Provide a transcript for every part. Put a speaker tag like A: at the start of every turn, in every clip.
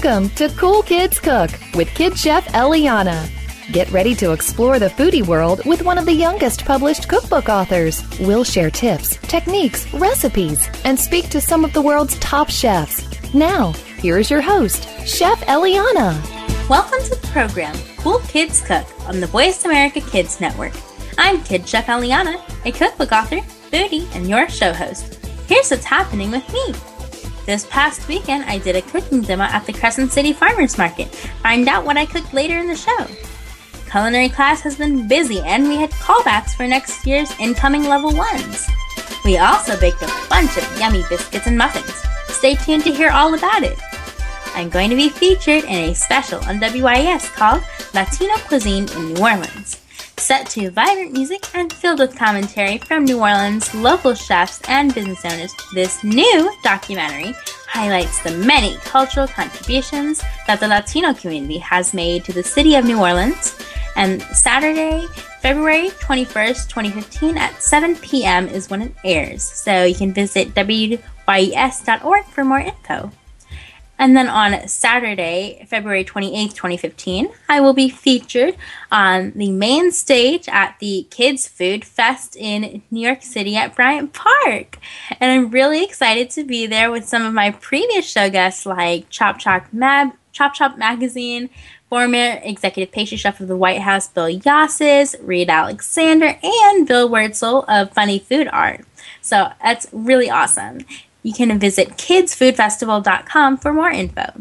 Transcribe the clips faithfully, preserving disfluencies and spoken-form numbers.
A: Welcome to Cool Kids Cook with Kid Chef Eliana. Get ready to explore the foodie world with one of the youngest published cookbook authors. We'll share tips, techniques, recipes, and speak to some of the world's top chefs. Now, here's your host, Chef Eliana.
B: Welcome to the program, Cool Kids Cook on the Voice America Kids Network. I'm Kid Chef Eliana, a cookbook author, foodie, and your show host. Here's what's happening with me. This past weekend, I did a cooking demo at the Crescent City Farmers Market. Find out what I cooked later in the show. Culinary class has been busy, and we had callbacks for next year's incoming level ones. We also baked a bunch of yummy biscuits and muffins. Stay tuned to hear all about it. I'm going to be featured in a special on W I S called Latino Cuisine in New Orleans. Set to vibrant music and filled with commentary from New Orleans local chefs and business owners, this new documentary highlights the many cultural contributions that the Latino community has made to the city of New Orleans. And Saturday, February twenty-first, twenty fifteen at seven p.m. is when it airs. So you can visit W Y E S dot org for more info. And then on Saturday, February twenty-eighth, twenty fifteen, I will be featured on the main stage at the Kids Food Fest in New York City at Bryant Park. And I'm really excited to be there with some of my previous show guests like Chop Chop, Mab- Chop Chop Magazine, former executive pastry chef of the White House, Bill Yasses, Reed Alexander, and Bill Wurtzel of Funny Food Art. So that's really awesome. You can visit kids food festival dot com for more info.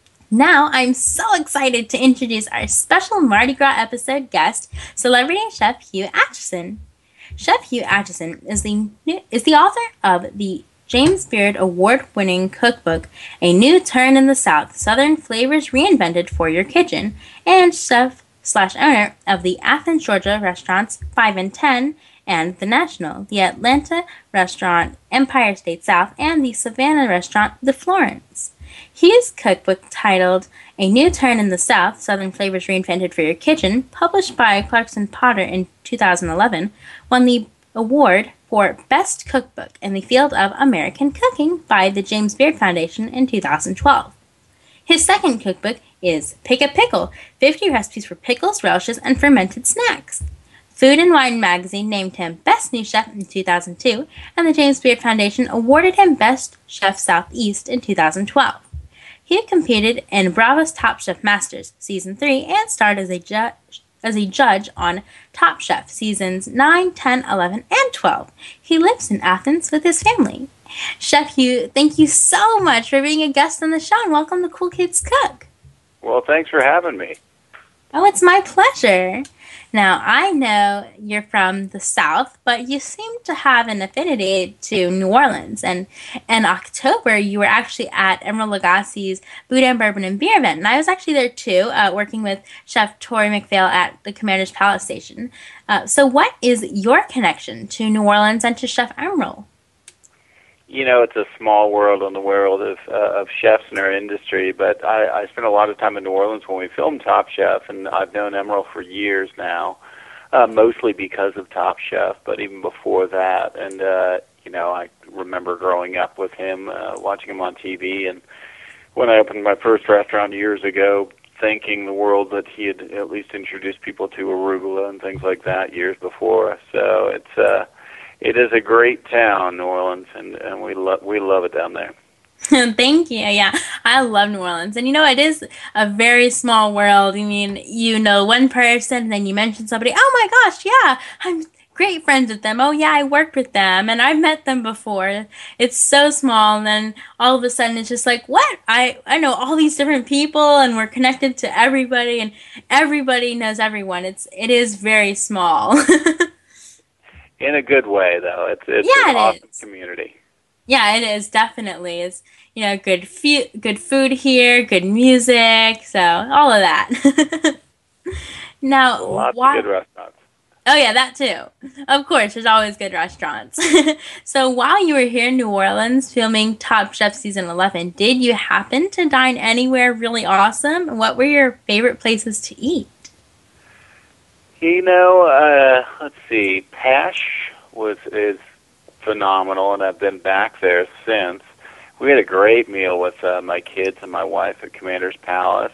B: Now, I'm so excited to introduce our special Mardi Gras episode guest, celebrity chef Hugh Acheson. Chef Hugh Acheson is the is the author of the James Beard award-winning cookbook, A New Turn in the South, Southern Flavors Reinvented for Your Kitchen, and chef slash owner of the Athens, Georgia restaurants five and ten, and the National, the Atlanta restaurant Empire State South, and the Savannah restaurant The Florence. His cookbook titled A New Turn in the South, Southern Flavors Reinvented for Your Kitchen, published by Clarkson Potter in two thousand eleven, won the award for Best Cookbook in the field of American cooking by the James Beard Foundation in two thousand twelve. His second cookbook is Pick a Pickle, fifty Recipes for Pickles, Relishes, and Fermented Snacks. Food and Wine magazine named him Best New Chef in two thousand two, and the James Beard Foundation awarded him Best Chef Southeast in two thousand twelve. He competed in Bravo's Top Chef Masters Season three and starred as a, ju- as a judge on Top Chef Seasons nine, ten, eleven, and twelve. He lives in Athens with his family. Chef Hugh, thank you so much for being a guest on the show, and welcome to Cool Kids Cook.
C: Well, thanks for having me.
B: Oh, it's my pleasure. Now, I know you're from the South, but you seem to have an affinity to New Orleans. And in October, you were actually at Emeril Lagasse's Boudin Bourbon and Beer event. And I was actually there, too, uh, working with Chef Tori McPhail at the Commander's Palace Station. Uh, so what is your connection to New Orleans and to Chef Emeril?
C: You know, it's a small world in the world of uh, of chefs in our industry, but I, I spent a lot of time in New Orleans when we filmed Top Chef, and I've known Emeril for years now, uh, mostly because of Top Chef, but even before that. And, uh, you know, I remember growing up with him, uh, watching him on T V, and when I opened my first restaurant years ago, thanking the world that he had at least introduced people to arugula and things like that years before. So it's... Uh, It is a great town, New Orleans, and, and we love we love it down there.
B: Thank you. Yeah, I love New Orleans. And, you know, it is a very small world. I mean, you know one person, and then you mention somebody, oh, my gosh, yeah, I'm great friends with them. Oh, yeah, I worked with them, and I've met them before. It's so small, and then all of a sudden it's just like, what? I, I know all these different people, and we're connected to everybody, and everybody knows everyone. It's, it is very small.
C: In a good way, though. It's it's
B: yeah,
C: an
B: it
C: awesome
B: is.
C: community.
B: Yeah, it is, definitely. It's, you know, good fu- good food here, good music, so all of that. Now,
C: Lots
B: why-
C: of good restaurants.
B: Oh, yeah, that too. Of course, there's always good restaurants. So while you were here in New Orleans filming Top Chef Season eleven, did you happen to dine anywhere really awesome? What were your favorite places to eat?
C: You know, uh, let's see, Pash was is phenomenal, and I've been back there since. we had a great meal with uh, my kids and my wife at Commander's Palace.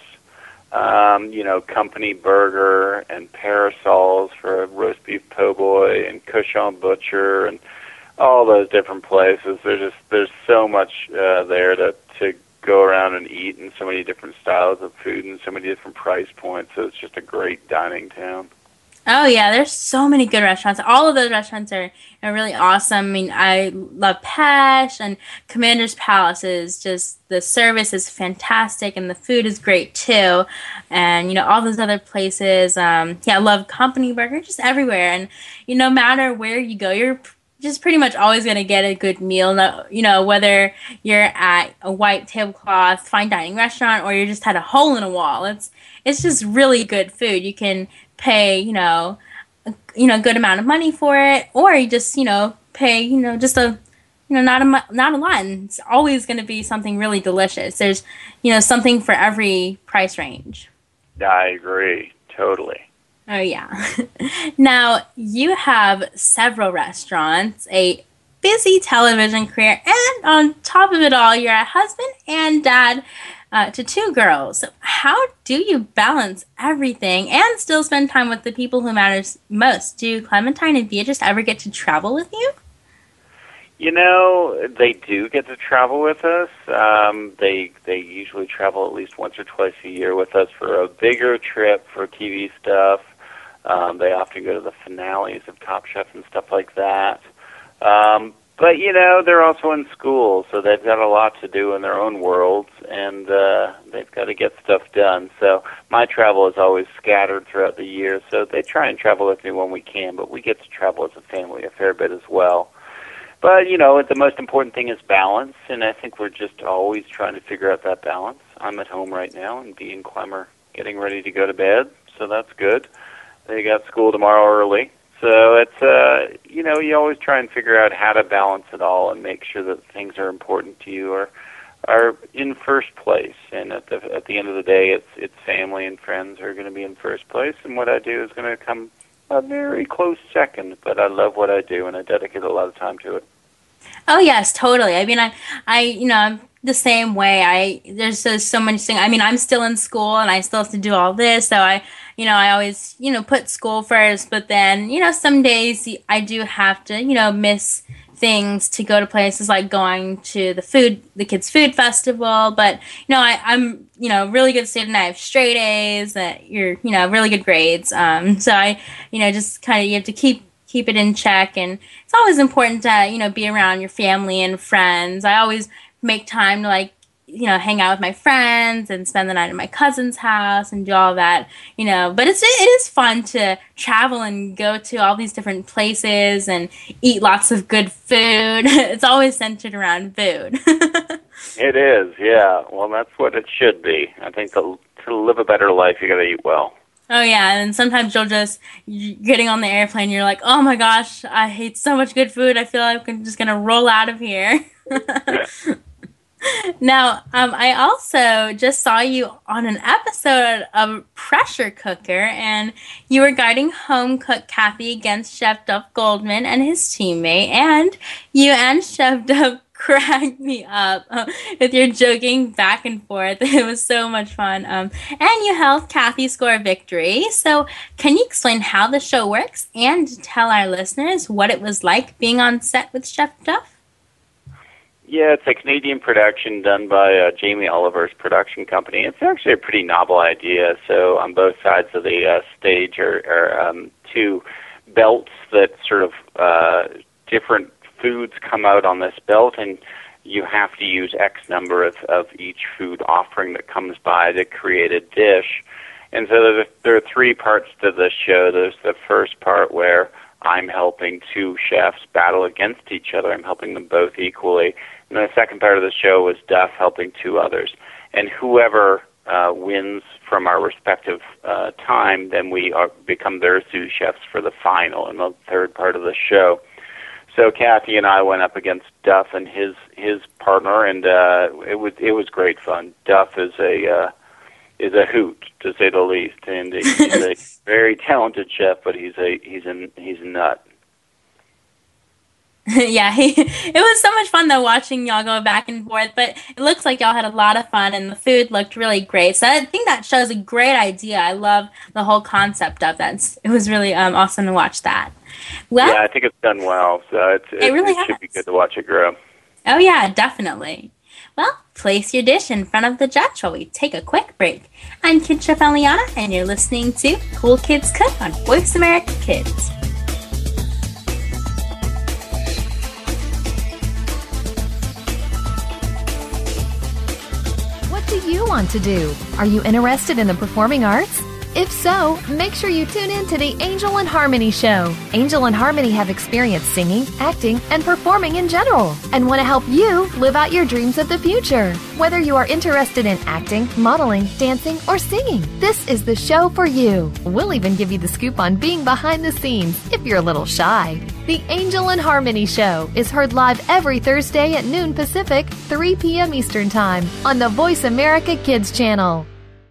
C: Um, you know, company burger and parasols for a roast beef po' boy and Cochon Butcher and all those different places. There's just there's so much uh, there to to go around and eat, and so many different styles of food and so many different price points. So it's just a great dining town.
B: Oh yeah, there's so many good restaurants. All of those restaurants are, are really awesome. I mean, I love Pesh, and Commander's Palace is just, the service is fantastic and the food is great too. And you know, all those other places, um, yeah, I love Company Burger, just everywhere. And you know, no matter where you go, you're just pretty much always going to get a good meal. No, you know, whether you're at a white tablecloth fine dining restaurant or you're just at a hole in a wall, it's it's just really good food. You can pay, you know, a, you know, good amount of money for it, or you just, you know, pay, you know, just a, you know, not a not a lot. And it's always going to be something really delicious. There's, you know, something for every price range.
C: I agree totally.
B: Oh yeah. Now you have several restaurants, a busy television career, and on top of it all, you're a husband and dad uh, to two girls. So how do you balance everything and still spend time with the people who matters most? Do Clementine and Beatrice ever get to travel with you?
C: You know, they do get to travel with us. Um, they they usually travel at least once or twice a year with us for a bigger trip for T V stuff. Um, they often go to the finales of Top Chef and stuff like that. Um, but, you know, they're also in school, so they've got a lot to do in their own worlds, and uh, they've got to get stuff done. So my travel is always scattered throughout the year, so they try and travel with me when we can, but we get to travel as a family a fair bit as well. But, you know, the most important thing is balance, and I think we're just always trying to figure out that balance. I'm at home right now, and Bea and Clem are getting ready to go to bed, so that's good. They got school tomorrow early. So it's, uh, you know, you always try and figure out how to balance it all and make sure that things are important to you are are in first place. And at the at the end of the day, it's it's family and friends are going to be in first place, and what I do is going to come a very close second. But I love what I do, and I dedicate a lot of time to it.
B: Oh yes, totally. I mean, I, I, you know, I'm the same way. I there's just so many things. I mean, I'm still in school, and I still have to do all this. So I, you know, I always, you know, put school first. But then, you know, some days I do have to, you know, miss things to go to places like going to the food, the kids' food festival. But you know, I, I'm, you know, really good student. I have straight A's. That you're, you know, really good grades. Um, so I, you know, just kind of you have to keep. keep it in check, and it's always important to, you know, be around your family and friends. I always make time to, like, you know, hang out with my friends and spend the night at my cousin's house and do all that, you know, but it's, it is fun to travel and go to all these different places and eat lots of good food. It's always centered around food.
C: It is, yeah. Well, that's what it should be. I think to, to live a better life, you got to eat well.
B: Oh, yeah, and sometimes you'll just, you're getting on the airplane, you're like, oh my gosh, I hate so much good food, I feel like I'm just going to roll out of here. Now, um, I also just saw you on an episode of Pressure Cooker, and you were guiding home cook Kathy against Chef Duff Goldman and his teammate, and you and Chef Duff cracked me up uh, with your joking back and forth. It was so much fun. Um, and you helped Kathy score a victory. So can you explain how the show works and tell our listeners what it was like being on set with Chef Duff?
C: Yeah, it's a Canadian production done by uh, Jamie Oliver's production company. It's actually a pretty novel idea. So on both sides of the uh, stage are, are um, two belts that sort of uh, different foods come out on this belt, and you have to use X number of, of each food offering that comes by to create a dish. And so there, there are three parts to this show. There's the first part where I'm helping two chefs battle against each other. I'm helping them both equally. And the second part of the show was Duff helping two others. And whoever uh, wins from our respective uh, time, then we are, become their sous chefs for the final and the third part of the show. So Kathy and I went up against Duff and his his partner, and uh, it was it was great fun. Duff is a uh, is a hoot, to say the least, and he's a very talented chef, but he's a he's a he's a nut.
B: Yeah, it was so much fun though watching y'all go back and forth, but it looks like y'all had a lot of fun and the food looked really great. So I think that shows a great idea. I love the whole concept of that. It was really um, awesome to watch that. Well,
C: yeah, I think it's done well, so it's, it,
B: it, really
C: it should be good to watch it grow.
B: Oh yeah, definitely. Well, place your dish in front of the judge while we take a quick break. I'm Kid Chef Eliana, and you're listening to Cool Kids Cook on Voice America Kids.
A: What do you want to do? Are you interested in the performing arts? If so, make sure you tune in to the Angel and Harmony Show. Angel and Harmony have experience singing, acting, and performing in general, and want to help you live out your dreams of the future. Whether you are interested in acting, modeling, dancing, or singing, this is the show for you. We'll even give you the scoop on being behind the scenes if you're a little shy. The Angel and Harmony Show is heard live every Thursday at noon Pacific, three p.m. Eastern Time on the Voice America Kids channel.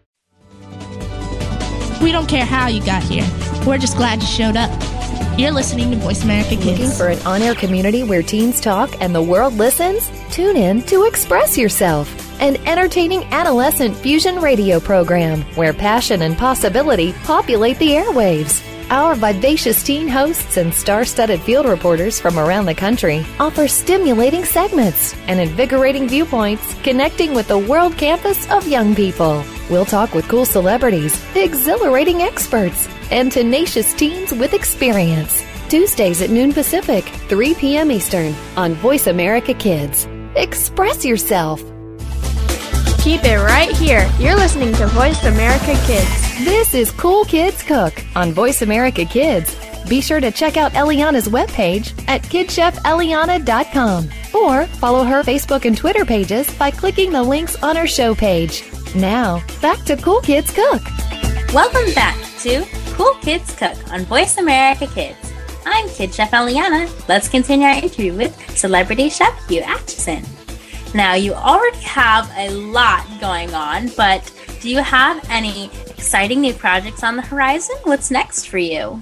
D: We don't care how you got here. We're just glad you showed up. You're listening to Voice America Kids.
A: Looking for an on-air community where teens talk and the world listens? Tune in to Express Yourself, an entertaining adolescent fusion radio program where passion and possibility populate the airwaves. Our vivacious teen hosts and star-studded field reporters from around the country offer stimulating segments and invigorating viewpoints connecting with the world campus of young people. We'll talk with cool celebrities, exhilarating experts, and tenacious teens with experience. Tuesdays at noon Pacific, three p.m. Eastern on Voice America Kids. Express yourself.
E: Keep it right here. You're listening to Voice America Kids.
A: This is Cool Kids Cook on Voice America Kids. Be sure to check out Eliana's webpage at kid chef eliana dot com or follow her Facebook and Twitter pages by clicking the links on her show page. Now, back to Cool Kids Cook.
B: Welcome back to Cool Kids Cook on Voice America Kids. I'm Kid Chef Eliana. Let's continue our interview with celebrity chef Hugh Acheson. Now, you already have a lot going on, but do you have any exciting new projects on the horizon? What's next for you?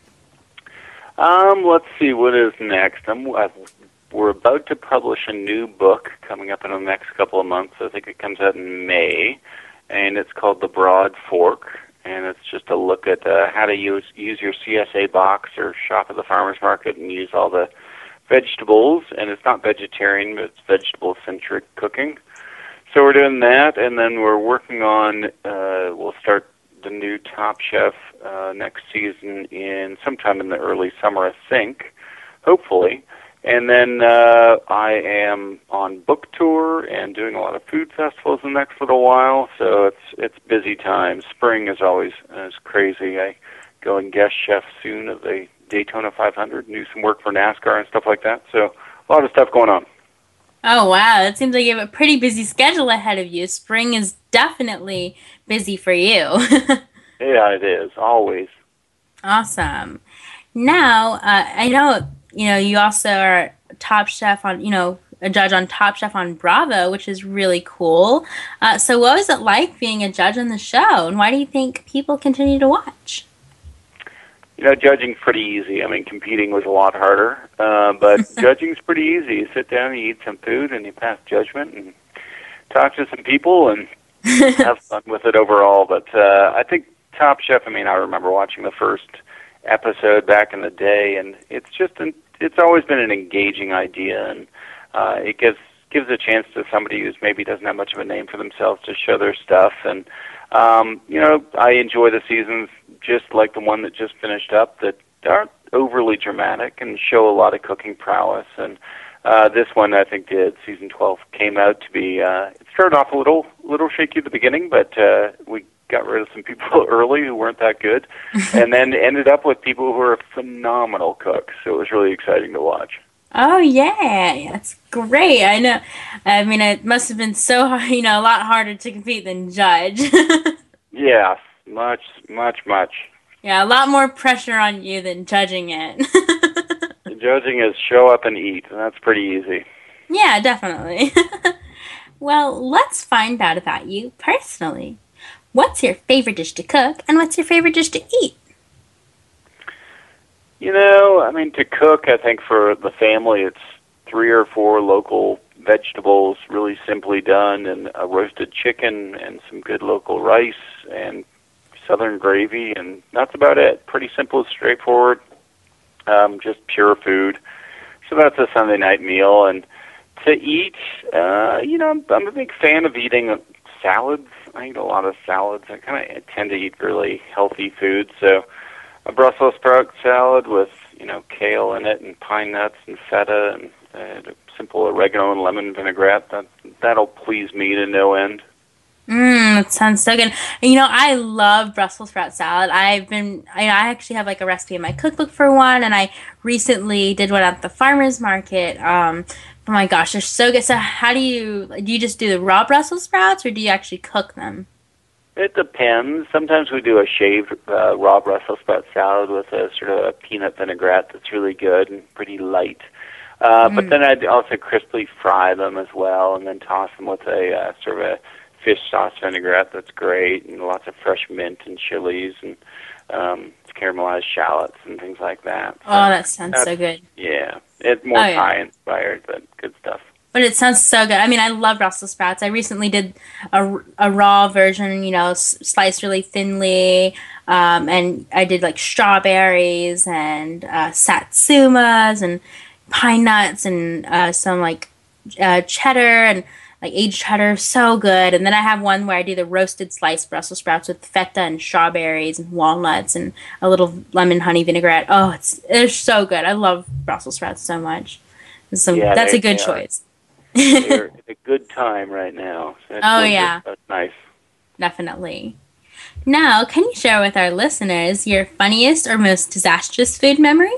C: Um, let's see, what is next? I'm, I've, we're about to publish a new book coming up in the next couple of months. I think it comes out in May, and it's called The Broad Fork, and it's just a look at uh, how to use use your C S A box or shop at the farmer's market and use all the vegetables, and it's not vegetarian, but it's vegetable-centric cooking. So we're doing that, and then we're working on, uh, we'll start the new Top Chef uh, next season in sometime in the early summer, I think, hopefully. And then uh, I am on book tour and doing a lot of food festivals in the next little while, so it's it's busy time. Spring is always is crazy. I go and guest chef soon of the Daytona five hundred and do some work for NASCAR and stuff like that. So a lot of stuff going on.
B: Oh, wow. It seems like you have a pretty busy schedule ahead of you. Spring is definitely busy for you.
C: Yeah, it is. Always.
B: Awesome. Now, uh, I know, you know, you also are Top Chef on, you know, a judge on Top Chef on Bravo, which is really cool. Uh, so what was it like being a judge on the show, and why do you think people continue to watch?
C: You know, judging's pretty easy. I mean, competing was a lot harder, uh, but judging's pretty easy. You sit down, you eat some food, and you pass judgment and talk to some people and have fun with it overall. But uh, I think Top Chef, I mean, I remember watching the first episode back in the day, and it's just an, it's always been an engaging idea, and uh, it gives gives a chance to somebody who's maybe doesn't have much of a name for themselves to show their stuff. And um, you know, I enjoy the seasons just like the one that just finished up that aren't overly dramatic and show a lot of cooking prowess. And uh, this one, I think, did. Season twelve came out to be. Uh, it started off a little little shaky at the beginning, but uh, we got rid of some people early who weren't that good, and then ended up with people who were phenomenal cooks. So it was really exciting to watch.
B: Oh, yeah. That's great. I know. I mean, it must have been so hard, you know, a lot harder to compete than judge.
C: Yeah, much, much, much.
B: Yeah, a lot more pressure on you than judging it.
C: The judging is show up and eat, and that's pretty easy.
B: Yeah, definitely. Well, let's find out about you personally. What's your favorite dish to cook, and what's your favorite dish to eat?
C: You know, I mean, to cook, I think for the family, it's three or four local vegetables, really simply done, and a roasted chicken and some good local rice and southern gravy, and that's about it. Pretty simple, straightforward, um, just pure food. So that's a Sunday night meal. And to eat, uh, you know, I'm, I'm a big fan of eating salads. I eat a lot of salads. I kind of tend to eat really healthy food. So a Brussels sprout salad with, you know, kale in it and pine nuts and feta and uh, simple oregano and lemon vinaigrette. That, that'll please me to no end.
B: Mmm, that sounds so good. And, you know, I love Brussels sprout salad. I've been, I, I actually have like a recipe in my cookbook for one, and I recently did one at the farmer's market. Um, oh my gosh, they're so good. So how do you, do you just do the raw Brussels sprouts, or do you actually cook them?
C: It depends. Sometimes we do a shaved uh, raw Brussels sprout salad with a sort of a peanut vinaigrette that's really good and pretty light. Uh, mm. But then I'd also crisply fry them as well, and then toss them with a uh, sort of a fish sauce vinaigrette that's great, and lots of fresh mint and chilies and um, caramelized shallots and things like that. So
B: oh, that sounds so good.
C: Yeah, it's more
B: oh, yeah.
C: Thai inspired, but good stuff.
B: But it sounds so good. I mean, I love Brussels sprouts. I recently did a, a raw version, you know, s- sliced really thinly, um, and I did like strawberries and uh, satsumas and pine nuts and uh, some like uh, cheddar and like aged cheddar, so good. And then I have one where I do the roasted sliced Brussels sprouts with feta and strawberries and walnuts and a little lemon honey vinaigrette. Oh, it's it's so good. I love Brussels sprouts so much. So
C: yeah,
B: that's
C: they,
B: a good
C: they
B: choice.
C: They're at a good time right now. So that's
B: oh
C: winter.
B: yeah,
C: That's nice.
B: Definitely. Now, can you share with our listeners your funniest or most disastrous food memory?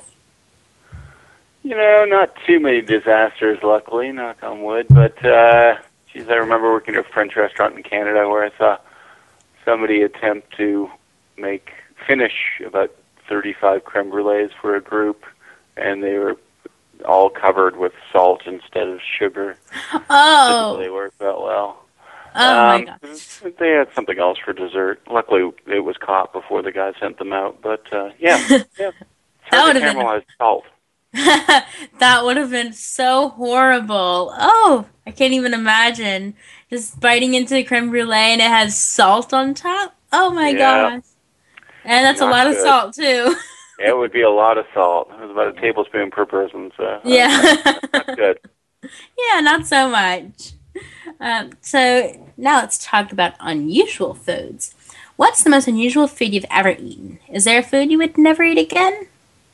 C: You know, not too many disasters, luckily, knock on wood, but uh geez, I remember working at a French restaurant in Canada where I saw somebody attempt to make, finish about thirty-five creme brulees for a group, and they were all covered with salt instead of sugar.
B: Oh!
C: They worked out well.
B: Oh,
C: um,
B: my gosh.
C: They had something else for dessert. Luckily, it was caught before the guy sent them out, but uh, yeah. yeah.
B: That would have
C: caramelized been... salt.
B: That would have been so horrible. Oh, I can't even imagine just biting into the creme brulee and it has salt on top. Oh my
C: yeah.
B: gosh. And that's
C: Not
B: a lot
C: good.
B: of salt too.
C: It would be a lot of salt. It was about a tablespoon per person, so
B: yeah.
C: that's not good.
B: Yeah, not so much. Um, so now let's talk about unusual foods. What's the most unusual food you've ever eaten? Is there a food you would never eat again?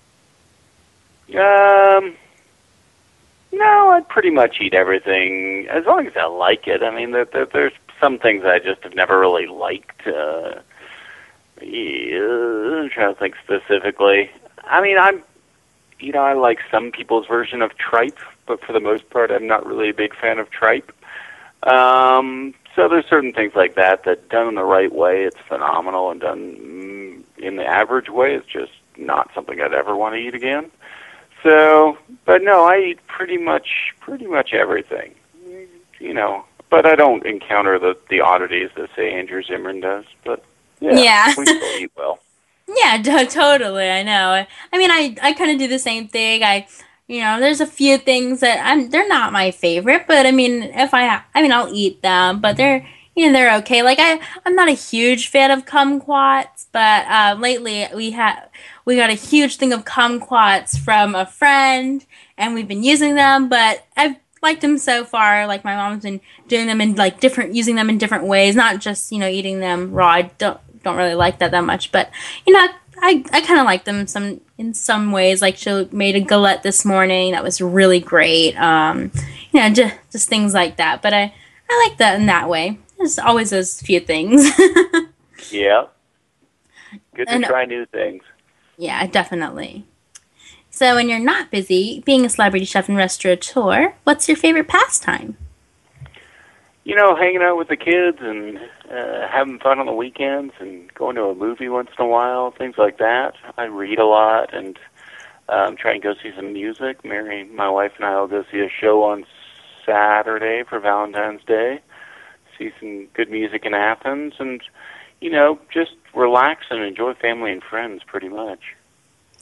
C: Um, no, I'd pretty much eat everything as long as I like it. I mean, there, there, there's some things I just have never really liked. Uh, yeah, I'm trying to think specifically. I mean, I'm, you know, I like some people's version of tripe, but for the most part, I'm not really a big fan of tripe. Um, so there's certain things like that that done in the right way, it's phenomenal, and done mm, in the average way, it's just not something I'd ever want to eat again. So, but no, I eat pretty much, pretty much everything, you know. But I don't encounter the, the oddities that, say, Andrew Zimmern does. But yeah,
B: yeah.
C: we still eat well.
B: Yeah, t- totally. I know. I mean, I, I kind of do the same thing. I, you know, there's a few things that I'm. They're not my favorite, but I mean, if I, ha- I mean, I'll eat them. But they're, you know, they're okay. Like I, I'm not a huge fan of kumquats, but uh, lately we had. We got a huge thing of kumquats from a friend, and we've been using them, but I've liked them so far. Like, my mom's been doing them in, like, different, using them in different ways, not just, you know, eating them raw. I don't, don't really like that that much, but, you know, I, I kind of like them some, in some ways. Like, she made a galette this morning that was really great. Um, you know, just, just things like that, but I, I like that in that way. There's always those few things.
C: Yeah. Good to
B: and,
C: try new things.
B: Yeah, definitely. So when you're not busy being a celebrity chef and restaurateur, what's your favorite pastime?
C: You know, hanging out with the kids and uh, having fun on the weekends and going to a movie once in a while, things like that. I read a lot and um, try and go see some music. Mary, my wife, and I will go see a show on Saturday for Valentine's Day, see some good music in Athens, and, you know, just relax and enjoy family and friends pretty much.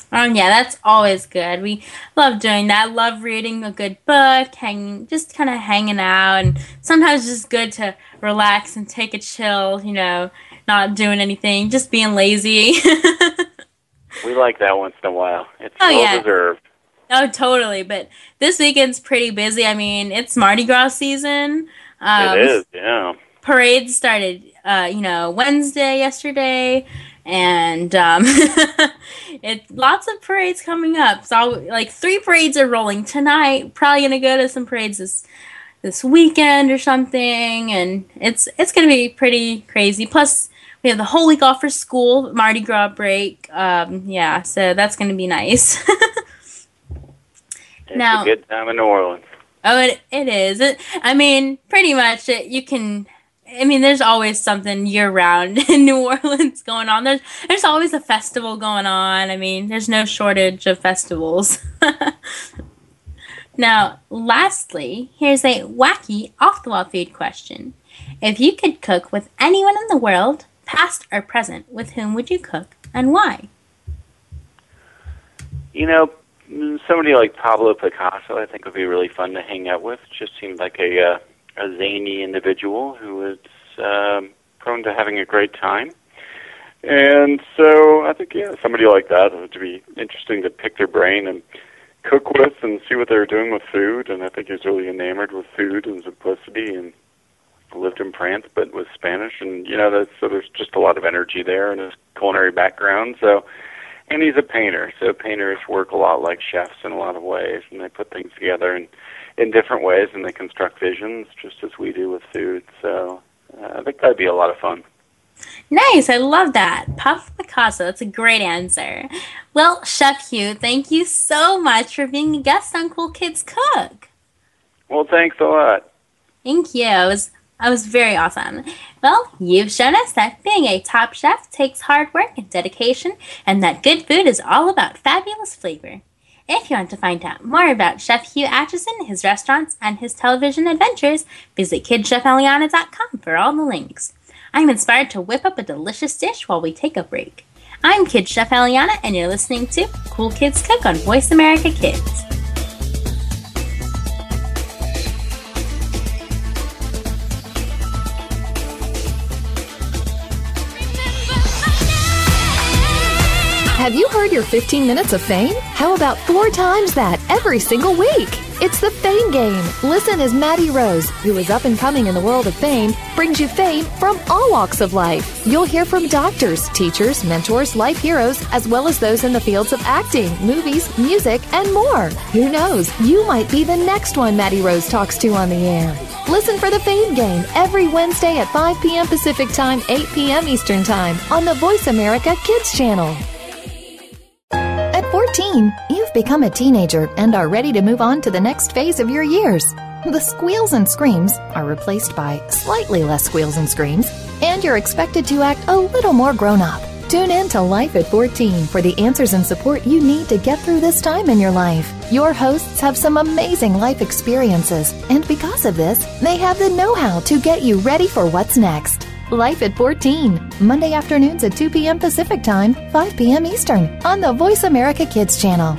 B: Um, yeah, that's always good. We love doing that. Love reading a good book, hanging, just kind of hanging out, and sometimes it's just good to relax and take a chill, you know, not doing anything, just being lazy.
C: We like that once in a while. It's
B: Oh,
C: well
B: yeah.
C: deserved.
B: Oh, totally. But this weekend's pretty busy. I mean, it's Mardi Gras season. Um,
C: It is, yeah.
B: Parades started, uh, you know, Wednesday, yesterday, and um, it lots of parades coming up. So, like, three parades are rolling tonight. Probably gonna go to some parades this this weekend or something, and it's it's gonna be pretty crazy. Plus, we have the whole week off for school, Mardi Gras break. Um, yeah, so that's gonna be nice.
C: It's
B: Now-
C: a good time in New Orleans.
B: Oh, it it is. It, I mean, pretty much. It, you can. I mean, there's always something year round in New Orleans going on. There's there's always a festival going on. I mean, there's no shortage of festivals. Now, lastly, here's a wacky off-the-wall food question. If you could cook with anyone in the world, past or present, with whom would you cook and why?
C: You know, somebody like Pablo Picasso, I think would be really fun to hang out with. Just seemed like a uh, a zany individual who is um, prone to having a great time. And so I think, yeah, somebody like that would be interesting to pick their brain and cook with and see what they're doing with food. And I think he's really enamored with food and simplicity, and lived in France but was Spanish. And, you know, that's, so there's just a lot of energy there in his culinary background. So, and he's a painter. So painters work a lot like chefs in a lot of ways, and they put things together in, in different ways, and they construct visions just as we do with food. So uh, I think that'd be a lot of fun.
B: Nice, I love that. Pablo Picasso, that's a great answer. Well, Chef Hugh, thank you so much for being a guest on Cool Kids Cook.
C: Well, thanks a lot.
B: Thank you. It was, it was very awesome. Well, you've shown us that being a top chef takes hard work and dedication, and that good food is all about fabulous flavor. If you want to find out more about Chef Hugh Acheson, his restaurants, and his television adventures, visit kid chef eliana dot com for all the links. I'm inspired to whip up a delicious dish while we take a break. I'm Kid Chef Eliana, and you're listening to Cool Kids Cook on Voice America Kids.
A: Have you heard your fifteen minutes of fame? How about four times that every single week? It's the Fame Game. Listen as Maddie Rose, who is up and coming in the world of fame, brings you fame from all walks of life. You'll hear from doctors, teachers, mentors, life heroes, as well as those in the fields of acting, movies, music, and more. Who knows? You might be the next one Maddie Rose talks to on the air. Listen for the Fame Game every Wednesday at five p.m. Pacific Time, eight p.m. Eastern Time on the Voice America Kids channel. At fourteen, you've become a teenager and are ready to move on to the next phase of your years. The squeals and screams are replaced by slightly less squeals and screams, and you're expected to act a little more grown up. Tune in to Life at fourteen for the answers and support you need to get through this time in your life. Your hosts have some amazing life experiences, and because of this, they have the know-how to get you ready for what's next. Life at fourteen, Monday afternoons at two p.m. Pacific Time, five p.m. Eastern, on the Voice America Kids channel.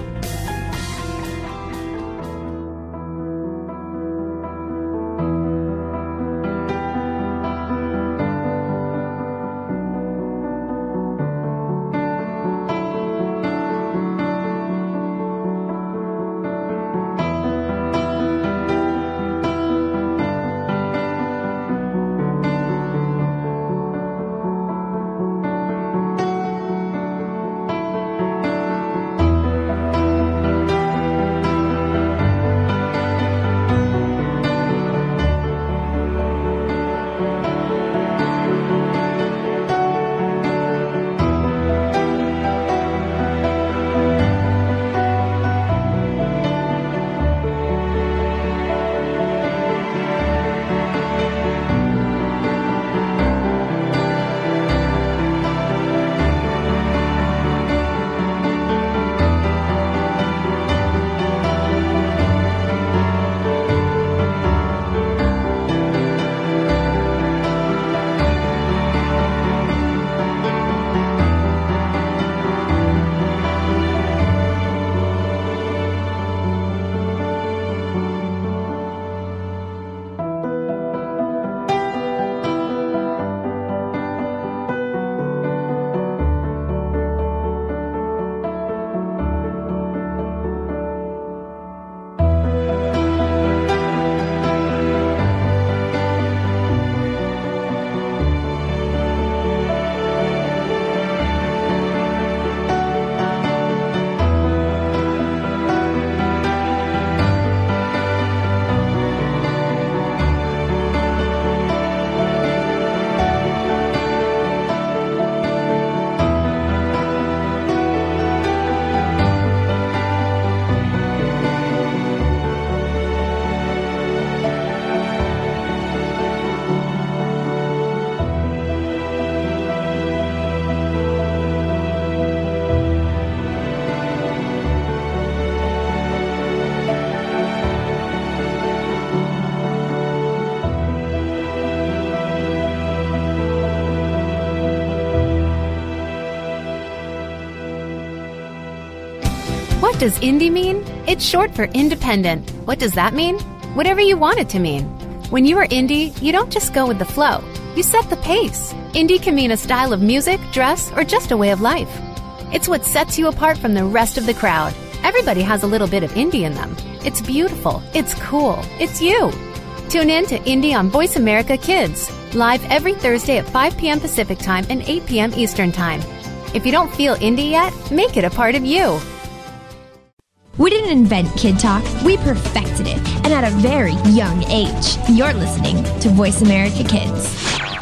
F: What does indie mean? It's short for independent. What does that mean? Whatever you want it to mean. When you are indie, you don't just go with the flow. You set the pace. Indie can mean a style of music, dress, or just a way of life. It's what sets you apart from the rest of the crowd. Everybody has a little bit of indie in them. It's beautiful. It's cool. It's you. Tune in to Indie on Voice America Kids, live every Thursday at five p.m. Pacific Time and eight p.m. Eastern Time. If you don't feel indie yet, make it a part of you.
G: We didn't invent Kid Talk, we perfected it, and at a very young age. You're listening to Voice America Kids.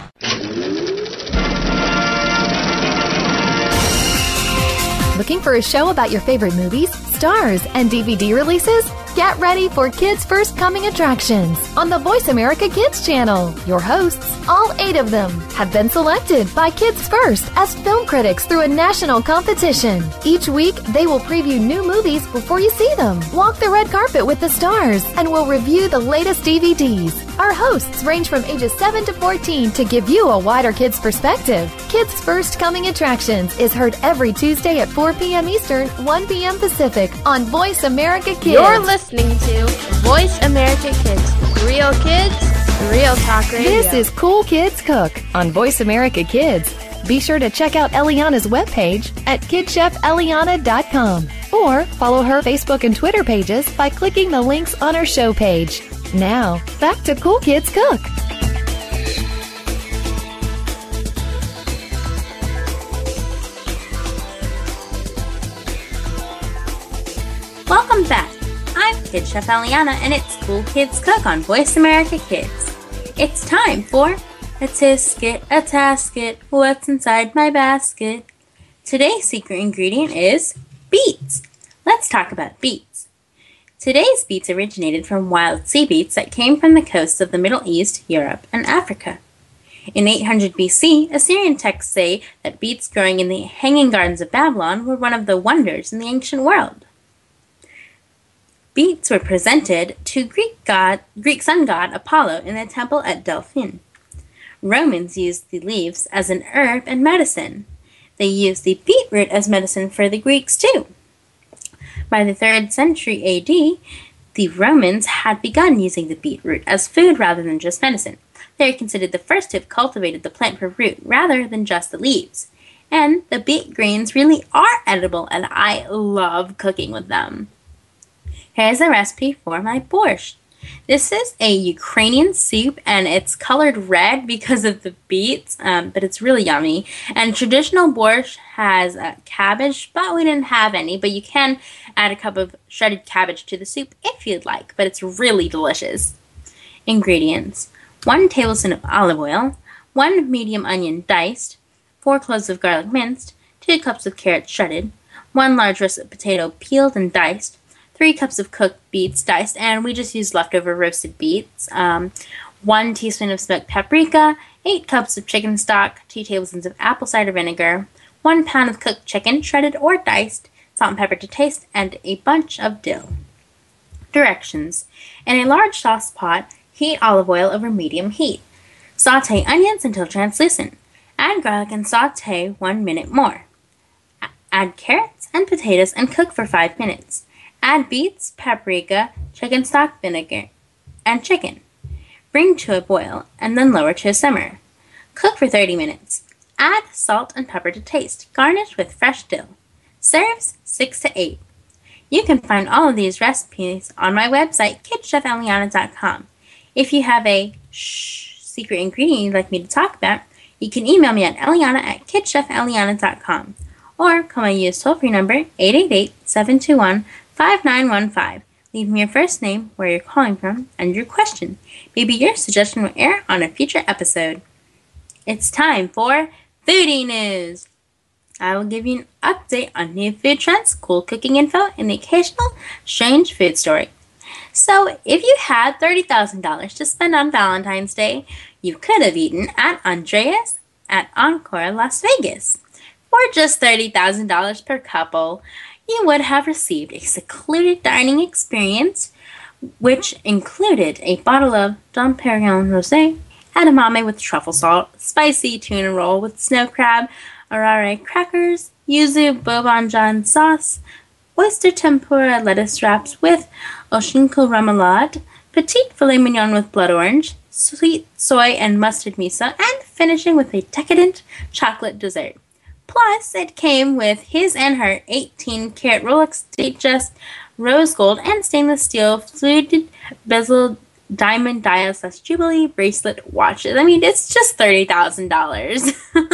A: Looking for a show about your favorite movies, stars, and D V D releases? Get ready for Kids' First Coming Attractions on the Voice America Kids channel. Your hosts, all eight of them, have been selected by Kids First as film critics through a national competition. Each week, they will preview new movies before you see them, walk the red carpet with the stars, and will review the latest D V Ds. Our hosts range from ages seven to fourteen to give you a wider kids' perspective. Kids' First Coming Attractions is heard every Tuesday at four p.m. Eastern, one p.m. Pacific on Voice America Kids.
E: You're listening to Voice America Kids. Real kids, real talk radio.
A: This is Cool Kids Cook on Voice America Kids. Be sure to check out Eliana's webpage at kid chef eliana dot com or follow her Facebook and Twitter pages by clicking the links on her show page. Now, back to Cool Kids Cook.
B: Welcome back. I'm Kid Chef Eliana, and it's Cool Kids Cook on Voice America Kids. It's time for a tisket, a tasket, what's inside my basket? Today's secret ingredient is beets. Let's talk about beets. Today's beets originated from wild sea beets that came from the coasts of the Middle East, Europe, and Africa. In eight hundred B C, Assyrian texts say that beets growing in the Hanging Gardens of Babylon were one of the wonders in the ancient world. Beets were presented to Greek god, Greek sun god Apollo in the temple at Delphi. Romans used the leaves as an herb and medicine. They used the beetroot as medicine for the Greeks too. By the third century A D, the Romans had begun using the beetroot as food rather than just medicine. They are considered the first to have cultivated the plant for root rather than just the leaves. And the beet greens really are edible, and I love cooking with them. Here's a recipe for my borscht. This is a Ukrainian soup, and it's colored red because of the beets, um, but it's really yummy. And traditional borscht has uh, cabbage, but we didn't have any. But you can add a cup of shredded cabbage to the soup if you'd like, but it's really delicious. Ingredients: one tablespoon of olive oil, one medium onion diced, four cloves of garlic minced, two cups of carrots shredded, one large roasted potato peeled and diced, three cups of cooked beets diced, and we just used leftover roasted beets, um, one teaspoon of smoked paprika, eight cups of chicken stock, two tablespoons of apple cider vinegar, one pound of cooked chicken, shredded or diced, salt and pepper to taste, and a bunch of dill. Directions: in a large sauce pot, heat olive oil over medium heat. Sauté onions until translucent. Add garlic and sauté one minute more. Add carrots and potatoes and cook for five minutes. Add beets, paprika, chicken stock, vinegar, and chicken. Bring to a boil and then lower to a simmer. Cook for thirty minutes. Add salt and pepper to taste. Garnish with fresh dill. Serves six to eight. You can find all of these recipes on my website, kid chef eliana dot com. If you have a shh secret ingredient you'd like me to talk about, you can email me at eliana at kid chef eliana dot com or call my U S toll-free number eight eight eight, seven two one, five nine one five. Leave me your first name, where you're calling from, and your question. Maybe your suggestion will air on a future episode. It's time for Foodie News. I will give you an update on new food trends, cool cooking info, and the occasional strange food story. So, if you had thirty thousand dollars to spend on Valentine's Day, you could have eaten at Andreas at Encore Las Vegas. For just thirty thousand dollars per couple, you would have received a secluded dining experience, which included a bottle of Dom Perignon Rosé, edamame with truffle salt, spicy tuna roll with snow crab, arare crackers, yuzu boubanjan sauce, oyster tempura lettuce wraps with oshinko remoulade, petite filet mignon with blood orange, sweet soy and mustard miso, and finishing with a decadent chocolate dessert. Plus, it came with his and her eighteen karat Rolex Datejust rose gold and stainless steel fluted bezel diamond dial slash jubilee bracelet watches. I mean, it's just thirty thousand dollars.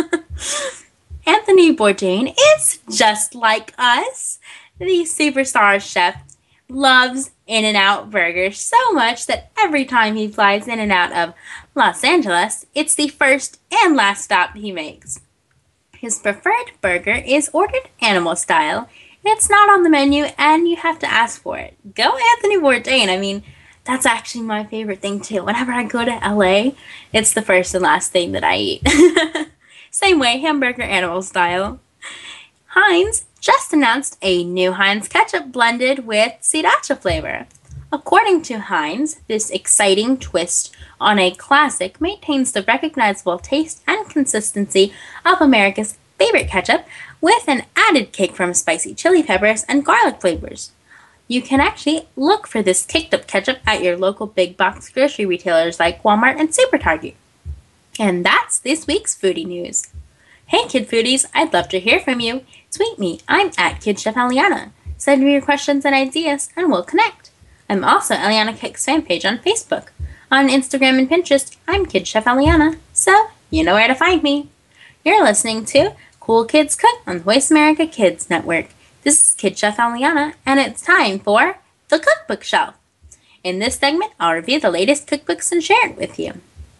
B: Anthony Bourdain is just like us. The superstar chef loves In-N-Out burgers so much that every time he flies in and out of Los Angeles, it's the first and last stop he makes. His preferred burger is ordered animal style. It's not on the menu, and you have to ask for it. Go Anthony Bourdain. I mean, that's actually my favorite thing, too. Whenever I go to L A, it's the first and last thing that I eat. Same way, hamburger animal style. Heinz just announced a new Heinz ketchup blended with sriracha flavor. According to Heinz, this exciting twist on a classic maintains the recognizable taste and consistency of America's favorite ketchup with an added kick from spicy chili peppers and garlic flavors. You can actually look for this kicked up ketchup at your local big box grocery retailers like Walmart and Super Target. And that's this week's foodie news. Hey Kid Foodies, I'd love to hear from you. Tweet me, I'm at KidChef Eliana. Send me your questions and ideas and we'll connect. I'm also Eliana Cook's fan page on Facebook. On Instagram and Pinterest, I'm KidChef Eliana, so you know where to find me. You're listening to Cool Kids Cook on the Voice America Kids Network. This is KidChef Eliana, and it's time for the Cookbook Shelf. In this segment, I'll review the latest cookbooks and share it with you.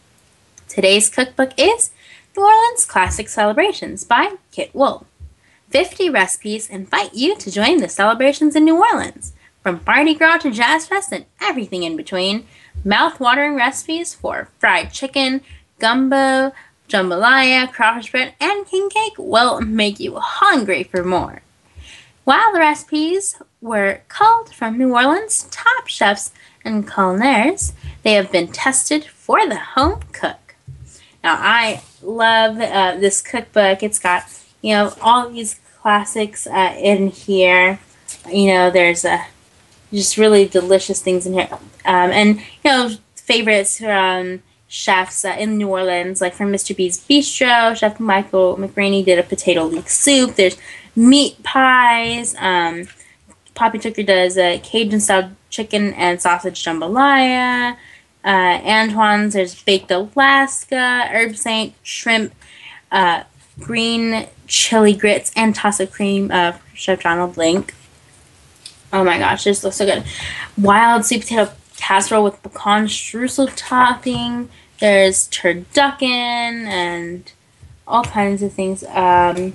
B: Today's cookbook is New Orleans Classic Celebrations by Kit Wool. fifty recipes invite you to join the celebrations in New Orleans. From Mardi Gras to Jazz Fest and everything in between, mouth-watering recipes for fried chicken, gumbo, jambalaya, crawfish bread, and king cake will make you hungry for more. While the recipes were culled from New Orleans' top chefs and culinaires, they have been tested for the home cook. Now, I love uh, this cookbook. It's got, you know, all these classics uh, in here. You know, there's uh, just really delicious things in here. Um, and, you know, favorites from chefs uh, in New Orleans, like from Mister B's Bistro, Chef Michael McRaney did a potato leek soup. There's meat pies. Um, Poppy Tucker does a Cajun-style chicken and sausage jambalaya. Uh, Antoine's, there's baked Alaska, herb saint, shrimp, uh, green chili grits, and toss of cream of uh, Chef Donald Link. Oh my gosh, this looks so good. Wild sweet potato casserole with pecan streusel topping. There's turducken and all kinds of things. Um,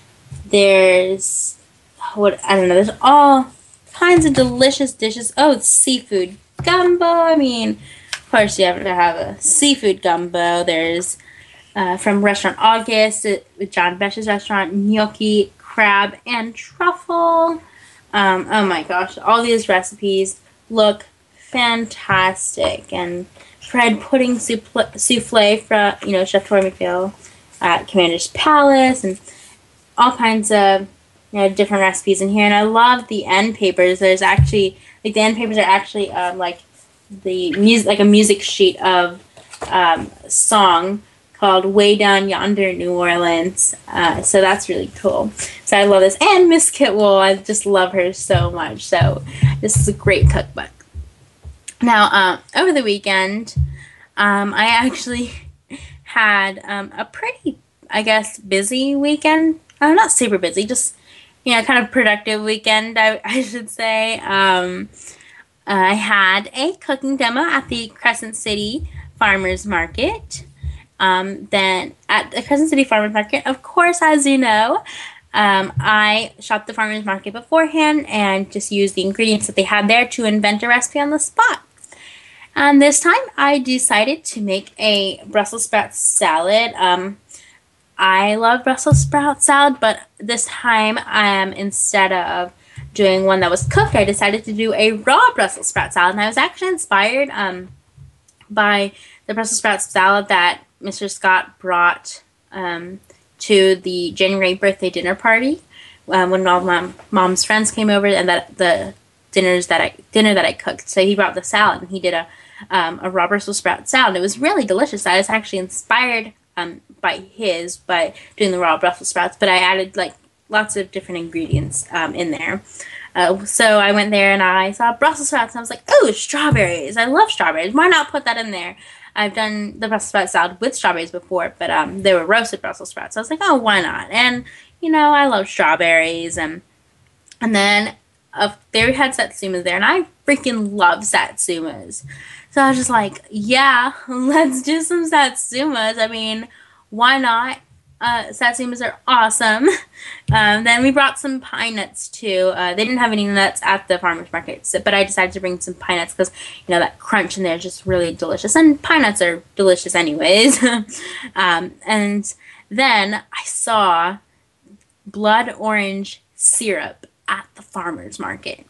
B: there's, what, I don't know, there's all kinds of delicious dishes. Oh, it's seafood gumbo. I mean, of course you have to have a seafood gumbo. There's uh, from Restaurant August uh, with John Besh's restaurant, gnocchi, crab, and truffle. Um, oh my gosh, all these recipes look fantastic. And bread pudding souffle from, you know, Chef Tori McPhail at Commander's Palace, and all kinds of, you know, different recipes in here. And I love the end papers. There's actually, like, the end papers are actually um, like the music, like a music sheet of um, a song called Way Down Yonder, New Orleans. Uh, so that's really cool. So I love this. And Miss Kit Wool, I just love her so much. So this is a great cookbook. Now, um, over the weekend, um, I actually had um, a pretty, I guess, busy weekend. Uh, not super busy, just, you know, kind of productive weekend, I, I should say. Um, I had a cooking demo at the Crescent City Farmers Market. Um, then at the Crescent City Farmers Market, of course, as you know, um, I shopped the farmers market beforehand and just used the ingredients that they had there to invent a recipe on the spot. And this time, I decided to make a Brussels sprout salad. Um, I love Brussels sprout salad, but this time, um, instead of doing one that was cooked, I decided to do a raw Brussels sprout salad. And I was actually inspired um, by the Brussels sprout salad that Mister Scott brought um, to the January birthday dinner party um, when all my mom's friends came over, and that the dinners that I dinner that I cooked. So he brought the salad, and he did a um, a raw Brussels sprout salad. It was really delicious. I was actually inspired um, by his by doing the raw Brussels sprouts, but I added like lots of different ingredients um, in there. Uh, so I went there and I saw Brussels sprouts, and I was like, "Oh, strawberries! I love strawberries. Why not put that in there?" I've done the Brussels sprout salad with strawberries before, but um, they were roasted Brussels sprouts. So I was like, "Oh, why not?" And you know, I love strawberries, and and then uh, they had satsumas there, and I freaking love satsumas. So I was just like, "Yeah, let's do some satsumas." I mean, why not? Uh, satsumas are awesome. Um, then we brought some pine nuts too. Uh, they didn't have any nuts at the farmer's market, so, but I decided to bring some pine nuts because, you know, that crunch in there is just really delicious. And pine nuts are delicious anyways. um, and then I saw blood orange syrup at the farmer's market.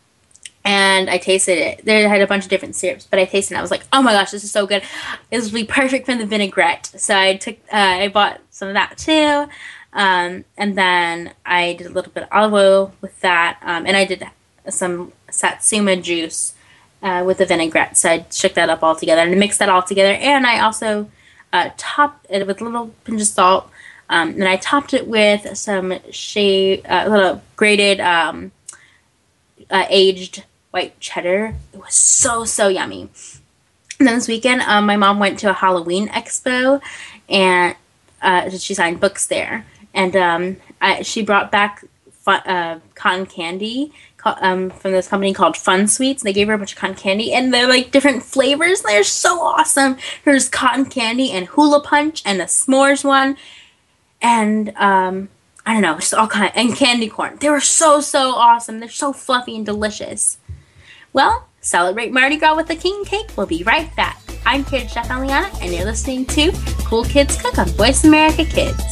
B: And I tasted it. They had a bunch of different syrups, but I tasted it. And I was like, "Oh my gosh, this is so good! This will be perfect for the vinaigrette." So I took, uh, I bought some of that too, um, and then I did a little bit of olive oil with that, um, and I did some satsuma juice uh, with the vinaigrette. So I shook that up all together and mixed that all together. And I also uh, topped it with a little pinch of salt, um, and I topped it with some shaved, uh, little grated, um, uh, aged white cheddar. It was so, so yummy. And then this weekend, um, my mom went to a Halloween expo, and uh, she signed books there. And um, I, she brought back fun, uh, cotton candy um, from this company called Fun Sweets. They gave her a bunch of cotton candy, and they're like different flavors. They're so awesome. There's cotton candy and hula punch and a s'mores one. And um, I don't know, just all kind of, and candy corn. They were so, so awesome. They're so fluffy and delicious. Well, celebrate Mardi Gras with the king cake. We'll be right back. I'm Kid Chef Eliana, and you're listening to Cool Kids Cook on Voice America Kids.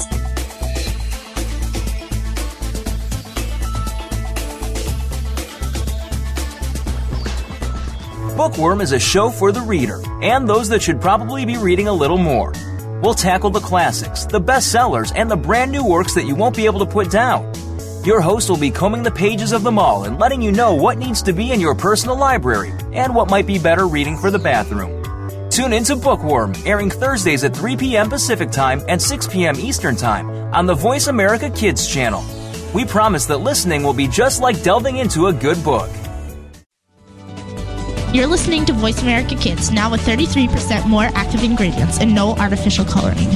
H: Bookworm is a show for the reader and those that should probably be reading a little more. We'll tackle the classics, the bestsellers, and the brand new works that you won't be able to put down. Your host will be combing the pages of them all and letting you know what needs to be in your personal library and what might be better reading for the bathroom. Tune in to Bookworm, airing Thursdays at three p.m. Pacific Time and six p.m. Eastern Time on the Voice America Kids channel. We promise that listening will be just like delving into a good book.
D: You're listening to Voice America Kids, now with thirty-three percent more active ingredients and no artificial coloring.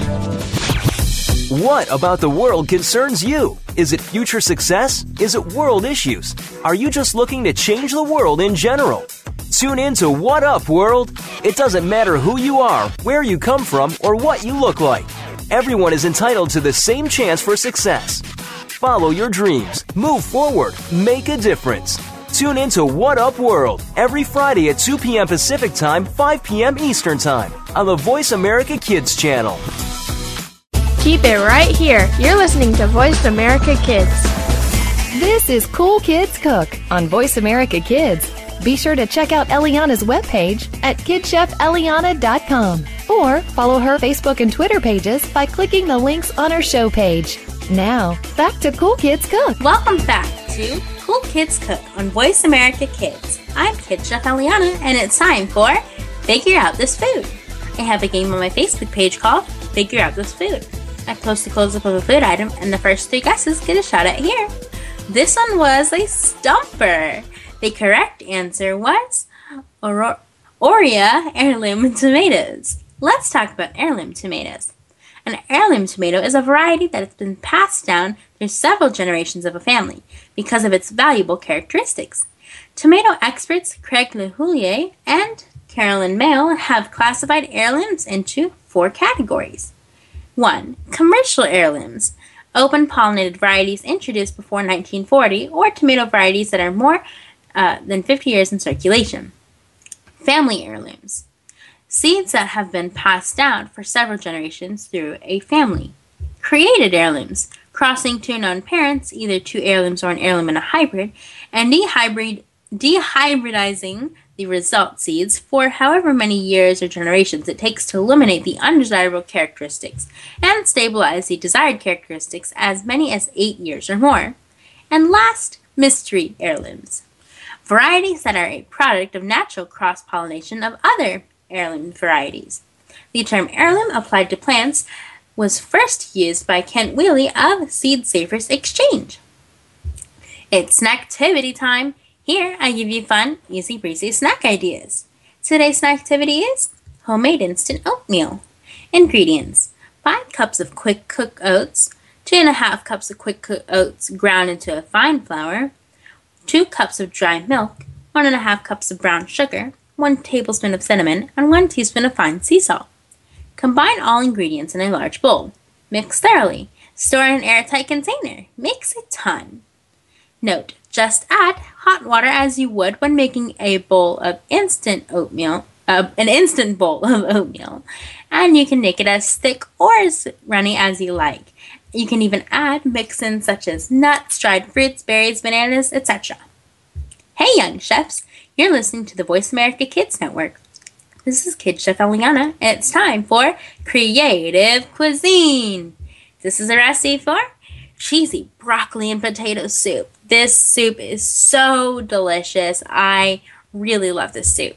H: What about the world concerns you? Is it future success? Is it world issues? Are you just looking to change the world in general? Tune in to What Up, World! It doesn't matter who you are, where you come from, or what you look like. Everyone is entitled to the same chance for success. Follow your dreams, move forward, make a difference. Tune in to What Up, World! Every Friday at two p.m. Pacific Time, five p.m. Eastern Time on the Voice America Kids channel.
E: Keep it right here. You're listening to Voice America Kids.
A: This is Cool Kids Cook on Voice America Kids. Be sure to check out Eliana's webpage at kid chef eliana dot com or follow her Facebook and Twitter pages by clicking the links on her show page. Now, back to Cool Kids Cook.
B: Welcome back to Cool Kids Cook on Voice America Kids. I'm Kid Chef Eliana, and it's time for Figure Out This Food. I have a game on my Facebook page called Figure Out This Food. I post a close-up of a food item, and the first three guesses get a shout out here. This one was a stumper. The correct answer was Or- Oria heirloom tomatoes. Let's talk about heirloom tomatoes. An heirloom tomato is a variety that has been passed down through several generations of a family because of its valuable characteristics. Tomato experts Craig LeHoulier and Carolyn Mail have classified heirlooms into four categories. one. Commercial heirlooms. Open-pollinated varieties introduced before nineteen forty, or tomato varieties that are more uh, than fifty years in circulation. Family heirlooms. Seeds that have been passed down for several generations through a family. Created heirlooms. Crossing two known parents, either two heirlooms or an heirloom and a hybrid, and dehybrid, dehybridizing the result seeds for however many years or generations it takes to eliminate the undesirable characteristics and stabilize the desired characteristics as many as eight years or more. And last, mystery heirlooms. Varieties that are a product of natural cross-pollination of other heirloom varieties. The term heirloom applied to plants was first used by Kent Wheely of Seed Savers Exchange. It's snacktivity time. Here I give you fun, easy breezy snack ideas. Today's snacktivity is homemade instant oatmeal. Ingredients: five cups of quick cook oats, two and a half cups of quick cook oats ground into a fine flour, two cups of dry milk, one and a half cups of brown sugar, one tablespoon of cinnamon, and one teaspoon of fine sea salt. Combine all ingredients in a large bowl. Mix thoroughly. Store in an airtight container. Mix a ton. Note: just add hot water as you would when making a bowl of instant oatmeal, uh, an instant bowl of oatmeal, and you can make it as thick or as runny as you like. You can even add mix-ins such as nuts, dried fruits, berries, bananas, et cetera. Hey, young chefs! You're listening to the Voice America Kids Network. This is Kid Chef Eliana, and it's time for Creative Cuisine. This is a recipe for cheesy broccoli and potato soup. This soup is so delicious. I really love this soup.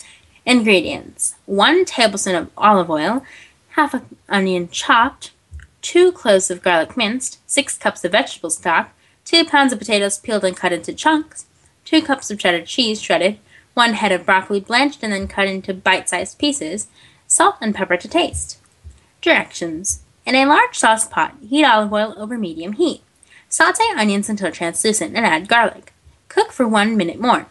B: Ingredients: one tablespoon of olive oil, half an onion chopped, two cloves of garlic minced, six cups of vegetable stock, two pounds of potatoes peeled and cut into chunks, two cups of cheddar cheese shredded, one head of broccoli blanched and then cut into bite-sized pieces, salt and pepper to taste. Directions: in a large sauce pot, heat olive oil over medium heat. Saute onions until translucent and add garlic. Cook for one minute more.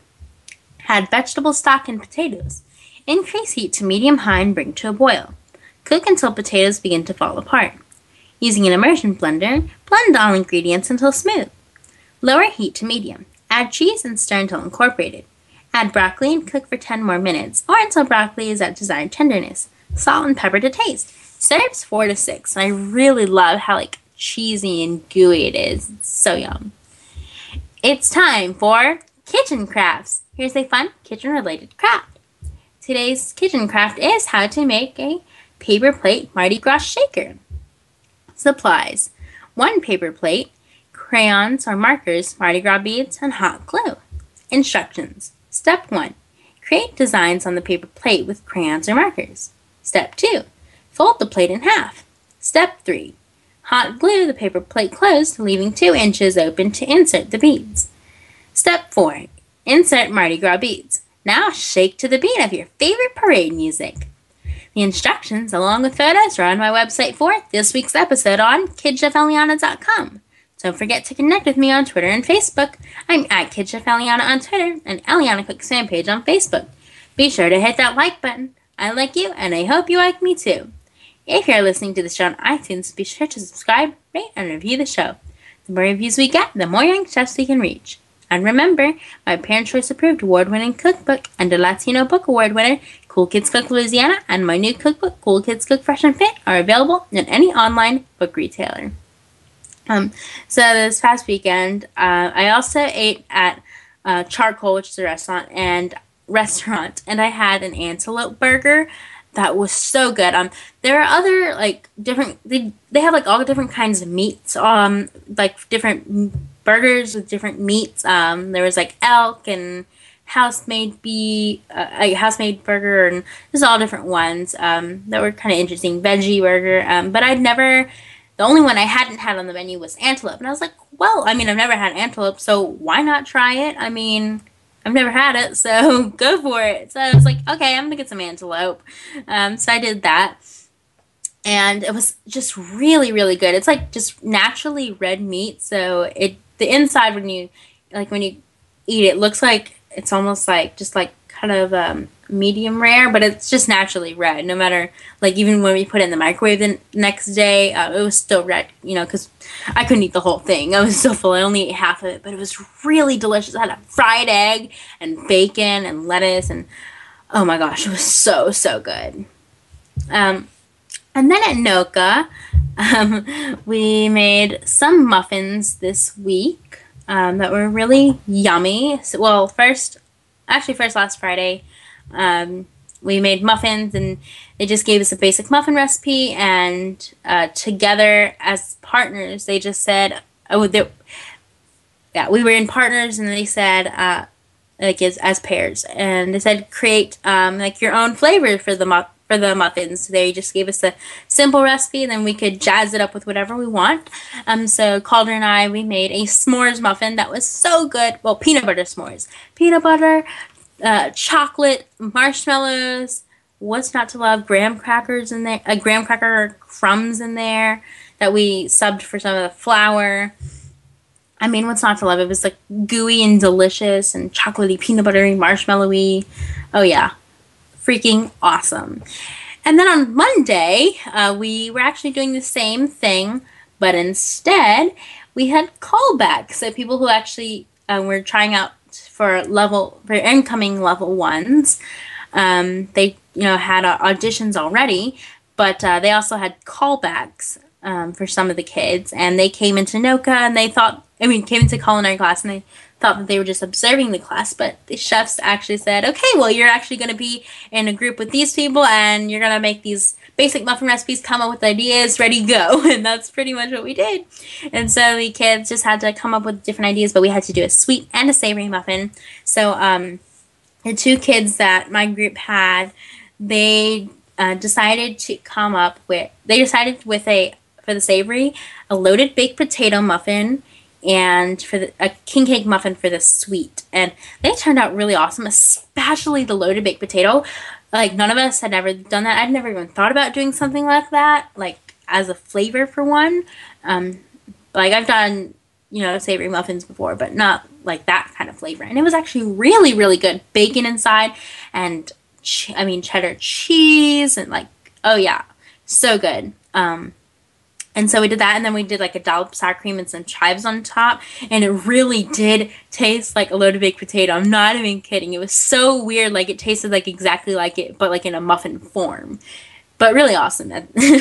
B: Add vegetable stock and potatoes. Increase heat to medium-high and bring to a boil. Cook until potatoes begin to fall apart. Using an immersion blender, blend all ingredients until smooth. Lower heat to medium. Add cheese and stir until incorporated. Add broccoli and cook for ten more minutes, or until broccoli is at desired tenderness. Salt and pepper to taste. Serves four to six. I really love how like cheesy and gooey it is. It's so yum. It's time for kitchen crafts. Here's a fun kitchen-related craft. Today's kitchen craft is how to make a paper plate Mardi Gras shaker. Supplies: one paper plate, crayons or markers, Mardi Gras beads, and hot glue. Instructions: Step one. Create designs on the paper plate with crayons or markers. Step two. Fold the plate in half. Step three. Hot glue the paper plate closed, leaving two inches open to insert the beads. Step four. Insert Mardi Gras beads. Now shake to the beat of your favorite parade music. The instructions, along with photos, are on my website for this week's episode on kid chef eliana dot com. Don't forget to connect with me on Twitter and Facebook. I'm at Kid Chef Eliana on Twitter and Eliana Cooks fan page on Facebook. Be sure to hit that like button. I like you, and I hope you like me too. If you're listening to the show on iTunes, be sure to subscribe, rate, and review the show. The more reviews we get, the more young chefs we can reach. And remember, my Parent Choice Approved award-winning cookbook and the Latino Book Award winner, Cool Kids Cook Louisiana, and my new cookbook, Cool Kids Cook Fresh and Fit, are available in any online book retailer. Um, so this past weekend, uh, I also ate at uh, Charcoal, which is a restaurant, and restaurant, and I had an antelope burger that was so good. Um, there are other like different. They they have like all different kinds of meats. Um, like different burgers with different meats. Um, there was like elk and house-made beef, uh, a house-made burger, and there's all different ones. Um, that were kind of interesting. Veggie burger. Um, but I'd never. The only one I hadn't had on the menu was antelope. And I was like, well, I mean, I've never had antelope, so why not try it? I mean, I've never had it, so go for it. So I was like, okay, I'm going to get some antelope. Um, so I did that. And it was just really, really good. It's like just naturally red meat. So it the inside, when you, like when you eat it, looks like it's almost like, just like kind of um, medium rare, but it's just naturally red. No matter, like even when we put it in the microwave the next day, uh, it was still red, you know, because I couldn't eat the whole thing. I was so full. I only ate half of it, but it was really delicious. I had a fried egg and bacon and lettuce, and oh my gosh, it was so, so good. Um, and then at Noka, um, we made some muffins this week um, that were really yummy. So, well, first, actually first last Friday, um, we made muffins, and they just gave us a basic muffin recipe, and uh, together as partners, they just said, oh, yeah, we were in partners, and they said, uh, like as, as pairs, and they said create um, like your own flavor for the mu- for the muffins. They just gave us a simple recipe, and then we could jazz it up with whatever we want. Um, so Calder and I, we made a s'mores muffin that was so good. Well, peanut butter s'mores, peanut butter, uh, chocolate, marshmallows. What's not to love? Graham crackers in there, uh, graham cracker crumbs in there that we subbed for some of the flour. I mean, what's not to love? It was like gooey and delicious and chocolatey, peanut buttery, marshmallowy. Oh yeah, freaking awesome. And then on Monday, uh, we were actually doing the same thing, but instead we had callbacks. So people who actually uh, were trying out for level for incoming level ones, um, they you know had uh, auditions already, but uh, they also had callbacks. Um, for some of the kids, and they came into Noka, and they thought, I mean, came into culinary class, and they thought that they were just observing the class, but the chefs actually said, okay, well, you're actually going to be in a group with these people, and you're going to make these basic muffin recipes, come up with ideas, ready, go, and that's pretty much what we did. And so the kids just had to come up with different ideas, but we had to do a sweet and a savory muffin. So um, the two kids that my group had, they uh, decided to come up with, they decided with a for the savory, a loaded baked potato muffin, and for the, a king cake muffin for the sweet. And they turned out really awesome, especially the loaded baked potato. Like, none of us had ever done that. I'd never even thought about doing something like that, like, as a flavor for one. Um, like, I've done, you know, savory muffins before, but not, like, that kind of flavor. And it was actually really, really good. Bacon inside, and, ch- I mean, cheddar cheese, and, like, oh, yeah, so good. Um... And so we did that, and then we did like a dollop sour cream and some chives on top, and it really did taste like a loaded baked potato. I'm not even kidding. It was so weird. Like, it tasted like exactly like it, but like in a muffin form. But really awesome.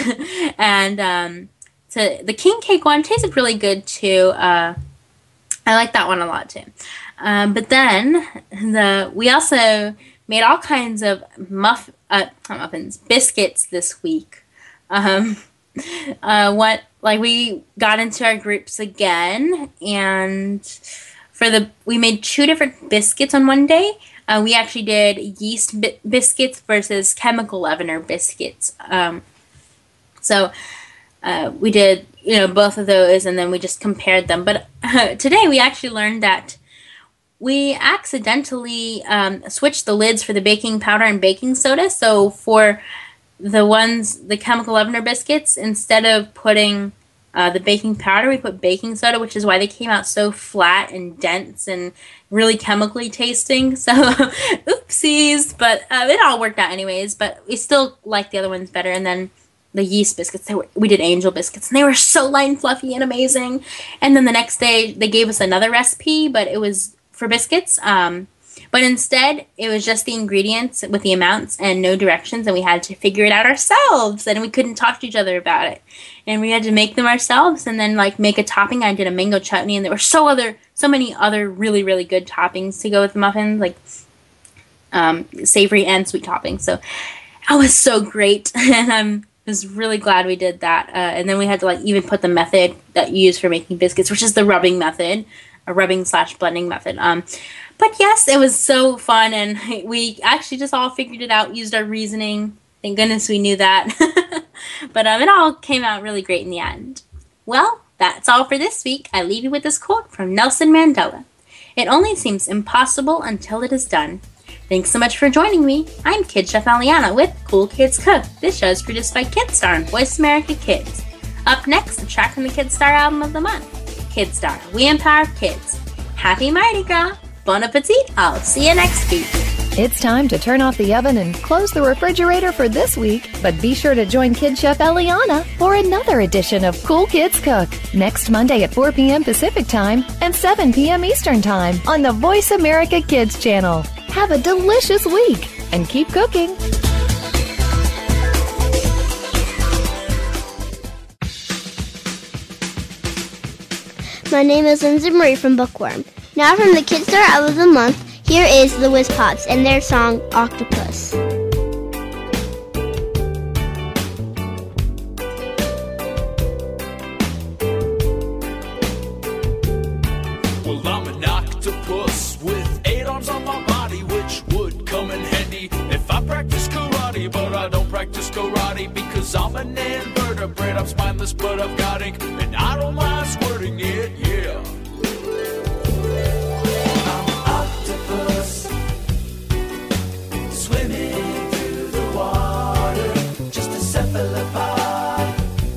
B: And um, so the king cake one tasted really good too. Uh, I like that one a lot too. Um, but then the we also made all kinds of muff uh, not muffins biscuits this week. Um, Uh, what like we got into our groups again, and for the we made two different biscuits on one day. Uh, we actually did yeast bi- biscuits versus chemical leavener biscuits. Um, so uh, we did you know both of those, and then we just compared them. But uh, today we actually learned that we accidentally um, switched the lids for the baking powder and baking soda. So for the ones, the chemical leavener biscuits, instead of putting uh, the baking powder, we put baking soda, which is why they came out so flat and dense and really chemically tasting. So, oopsies, but uh, it all worked out anyways. But we still like the other ones better. And then the yeast biscuits, they were, we did angel biscuits, and they were so light and fluffy and amazing. And then the next day, they gave us another recipe, but it was for biscuits. Um, But instead, it was just the ingredients with the amounts and no directions, and we had to figure it out ourselves, and we couldn't talk to each other about it. And we had to make them ourselves, and then, like, make a topping. I did a mango chutney, and there were so other, so many other really, really good toppings to go with the muffins, like um, savory and sweet toppings. So that was so great, and I was really glad we did that. Uh, and then we had to, like, even put the method that you use for making biscuits, which is the rubbing method, a rubbing slash blending method. Um, But yes, it was so fun, and we actually just all figured it out, used our reasoning. Thank goodness we knew that. But um, it all came out really great in the end. Well, that's all for this week. I leave you with this quote from Nelson Mandela. It only seems impossible until it is done. Thanks so much for joining me. I'm Kid Chef Aliana with Cool Kids Cook. This show is produced by Kidstar and Voice America Kids. Up next, a track from the Kidstar album of the month, Kidstar, We Empower Kids. Happy Mardi Gras! Bon appetit! I'll see you next week.
A: It's time to turn off the oven and close the refrigerator for this week, but be sure to join Kid Chef Eliana for another edition of Cool Kids Cook next Monday at four p.m. Pacific Time and seven p.m. Eastern Time on the Voice America Kids channel. Have a delicious week and keep cooking.
I: My name is Lindsay Marie from Bookworm. Now from the Kidstar Album of the Month, here is the Whiz Pops and their song, Octopus.
J: Well, practice karate, but I don't practice karate because I'm an invertebrate. I'm spineless, but I've got ink, and I don't mind squirting it, yeah. I'm an octopus, swimming through the water, just a cephalopod,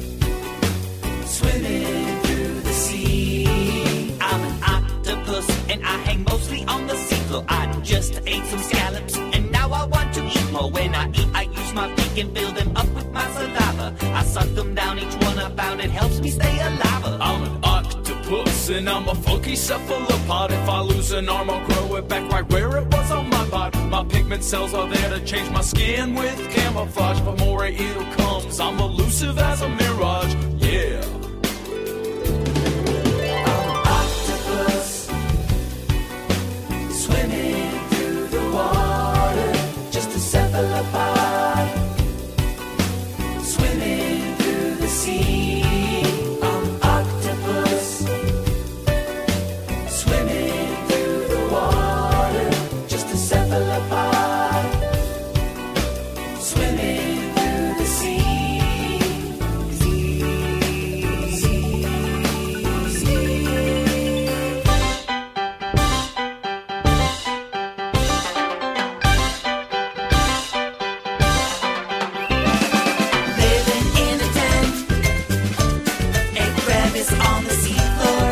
J: swimming through the sea.
K: I'm an octopus, and I hang mostly on the seafloor. I just ate some scallops, and now I want to eat more. When I eat, I use my beak and fill them up with my saliva. I suck them down, each one I found, it helps me stay alive.
J: I'm an octopus, and I'm a funky cephalopod. If I lose an arm, I'll grow it back right where it was on my body. My pigment cells are there to change my skin with camouflage. But more it comes, I'm elusive as a mirage, yeah. I'm an octopus, swimming through the water, just a cephalopod, swimming through the sea. I'm an octopus, swimming through the water, just a cephalopod, swimming through the sea. Sea, sea, sea. Living in a tent, a crevice on the seafloor,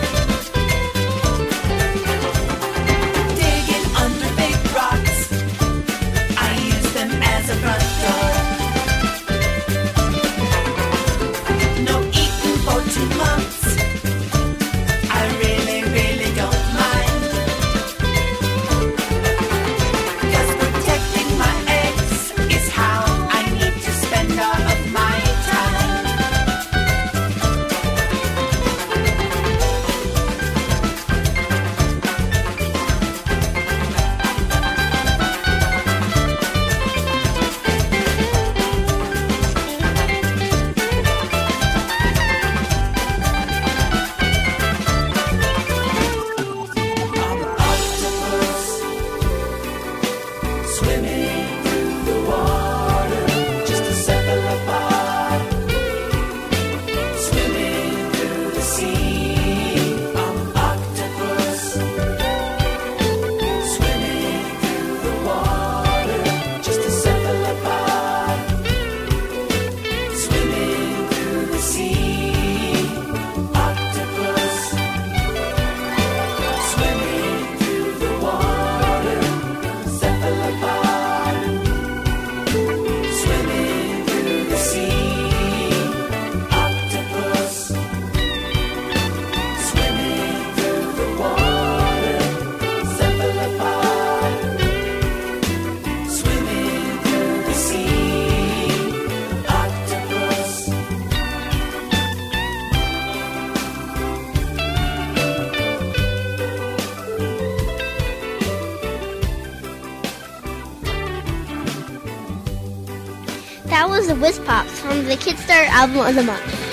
J: digging under big rocks. I use them as a front door. No eating for two months. I really, really don't mind, 'cause protecting my eggs is how I need to spend all of my time. I'm an octopus, swimming through the water, just a cephalopod, swimming through the sea. I'm an octopus, swimming through the water, just a cephalopod, swimming through the sea. Octopus, swimming through the water, cephalopod, swimming through the sea. Octopus, swimming through the water, cephalopod, swimming through the sea. Octopus.
I: That was the Whiz Pops from the Kid Star album of the month.